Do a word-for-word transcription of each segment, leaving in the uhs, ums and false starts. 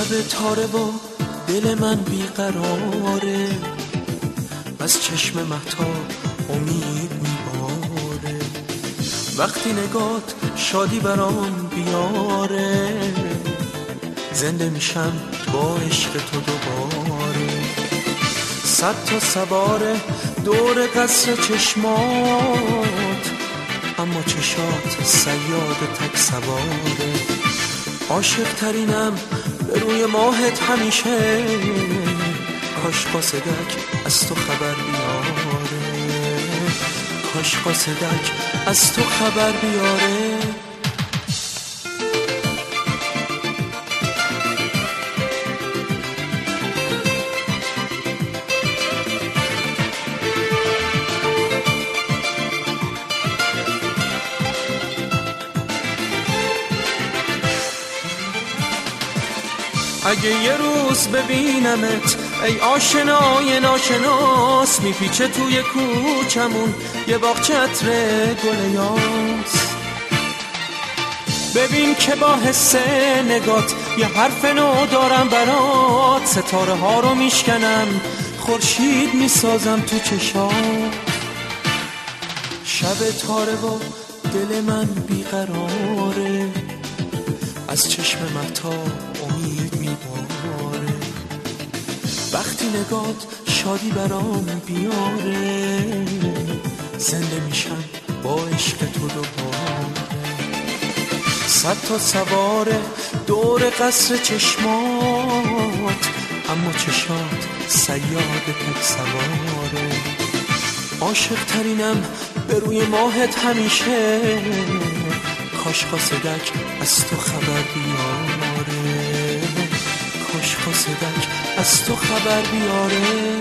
شب تاره و دل من بیقراره، از چشم مهتاب امید میباره. وقتی نگات شادی برام بیاره، زنده میشم با عشق تو دوباره. صد تا سواره دور قصر چشمات، اما چشات صیاد تک سواره. عاشق ترینم به روی ماهت همیشه، کاش قاصدک از تو خبر بیاره، کاش قاصدک از تو خبر بیاره. اگه یه روز ببینمت ای آشنای ناشناس، میپیچه توی کوچمون یه باغچه عطر گل یاس. ببین که با حس نگات یه حرف نو دارم برات، ستاره ها رو میشکنم خورشید میسازم تو چشات. شب تاره و دل من بیقراره، از چشم مهتاب امید میباره. وقتی نگات شادی برام بیاره، زنده میشم با عشق تو دوباره. صد تا سواره دور قصر چشمات، اما چشات صیاد تک سواره. عاشق ترینم به روی ماهت همیشه، کاش قاصدک از تو خبر بیاره، کاش قاصدک از تو خبر بیاره.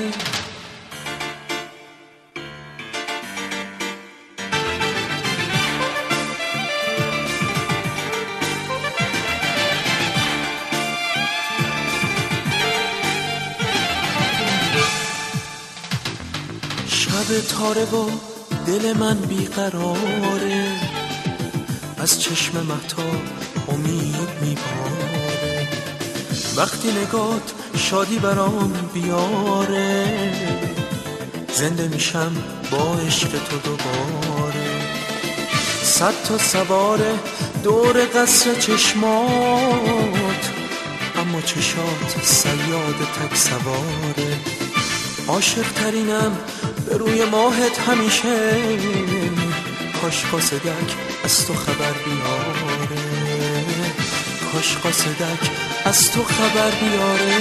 شب تاره و دل من بیقراره، از چشم مهتاب امید میباره. وقتی نگات شادی برام بیاره، زنده میشم با عشق تو دوباره. صد تا سواره دور قصر چشمات، اما چشات صیاد تک سواره. عاشق ترینم به روی ماهت همیشه، کاش قاصدک از تو خبر بیاره، کاش قاصدک از تو خبر بیاره.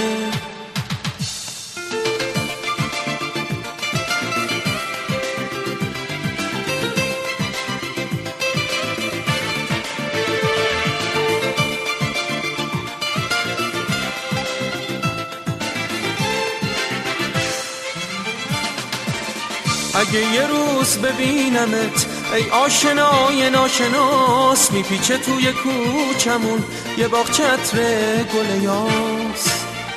اگه یه روز ببینمت ای آشنای ناشناس، میپیچه توی کوچمون یه باغچه عطر گل یاس.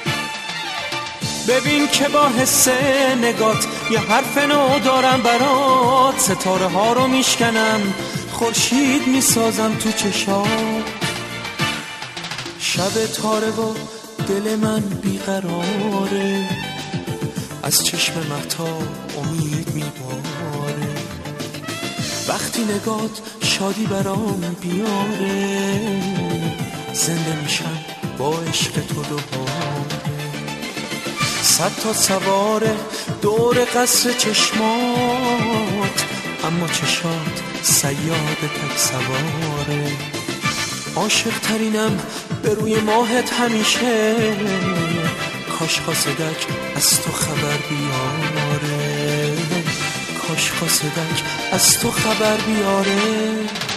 ببین که با حس نگات یه حرف نو دارم برات، ستاره ها رو میشکنم خورشید میسازم تو چشات. شب تاره و دل من بیقراره، از چشم مهتاب امید میباره. وقتی نگات شادی برام بیاره، زنده میشم با عشق تو دوباره. صد تا سواره دور قصر چشمات، اما چشات صیاد تک سواره. عاشق ترینم به روی ماهت همیشه، کاش قاصدک از تو خبر بیاره، کاش قاصدک از تو خبر بیاره.